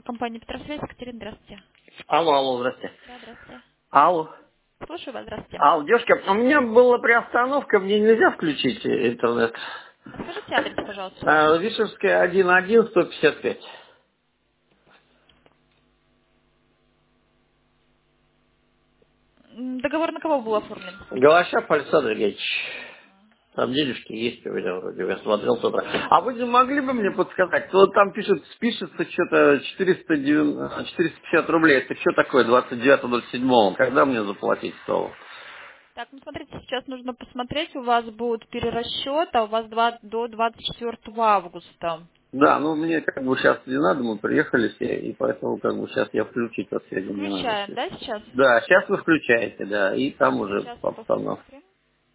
Компания Петросвязь, Екатерина, здравствуйте. Алло, алло, здрасте. Да, здравствуйте. Алло. Слушаю вас, здравствуйте. Алло, девушка, у меня была приостановка, мне нельзя включить интернет. А скажите адрес, пожалуйста, свой. Вишевская 1.1, 155. Договор на кого был оформлен? Голощап Александр Ильич. Там денежки есть у меня вроде, я смотрел с утра. А вы не могли бы мне подсказать? Вот там пишет, спишется что-то 450 рублей. Это что такое 29.07? Когда мне заплатить стало? Так, ну смотрите, сейчас нужно посмотреть, у вас будет перерасчет, а у вас до 24 августа. Да, ну мне как бы сейчас не надо, мы приехали все, и поэтому как бы сейчас я включить вот сегодня не надо. Включаем, да, сейчас? Да, сейчас вы включаете, да, и там Так, уже сейчас по обстановке. посмотрим.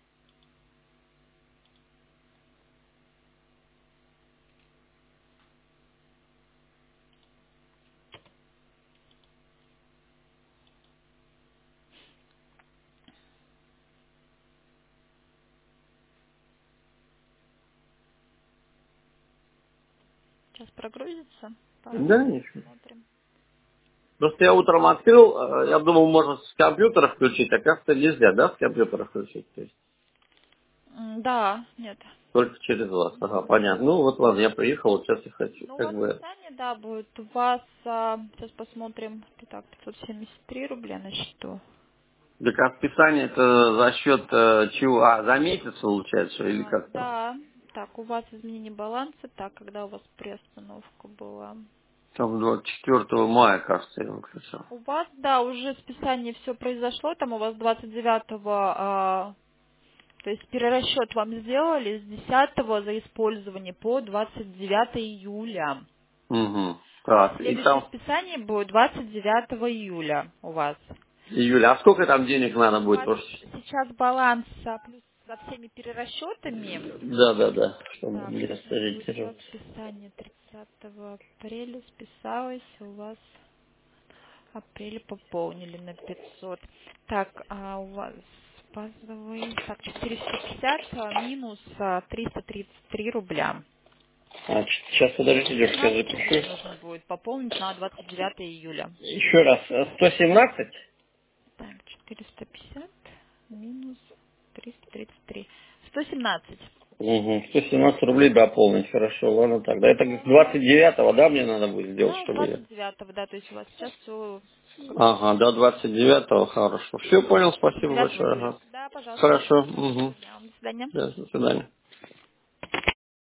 Сейчас прогрузится. Пару Да, минут ничего. посмотрим. Просто я утром открыл, я думал, можно с компьютера включить, а как-то нельзя, да, с компьютера включить? То есть Да, нет. только через вас. Ага, понятно. Ну вот ладно, я приехал, вот сейчас я хочу. Ну, у Как вас бы. списание, да, будет. У вас, сейчас посмотрим, так, 573 рубля на счету. Так а списание это за счет чего? А, за месяц получается, или как там? Да. Так, у вас изменение баланса. Так, когда у вас приостановка была? Там 24 мая, кажется, я выключал. У вас, да, уже списание все произошло. Там у вас 29-го, то есть перерасчет вам сделали с 10-го за использование по 29 июля. Угу. А Так, и следующее там списание будет 29 июля у вас. июля. А сколько там денег надо У будет? вас Потому сейчас баланс плюс со всеми перерасчетами. Да, да, да, чтобы Так, не сейчас будет у вас сориентироваться. списание 30 апреля, списалось у вас апреле пополнили на 500. Так, а у вас базовый, так, 450 минус 333 рубля. Сейчас, подождите, девушка, я 17 рублей запишу. нужно будет пополнить на 29 июля. Еще раз, 117? Так, 450 минус 333. 117. Угу, 117 рублей дополнить, хорошо, ладно тогда. Это Да. 29-го, да, мне надо будет сделать, Да, чтобы я... 29, да, то есть у вас сейчас все как бы Ага, до 29-го, хорошо. Все, понял, спасибо 29 большое. плюс. Ага. Да, пожалуйста. Хорошо, угу. Дня вам. До свидания. Да, до свидания.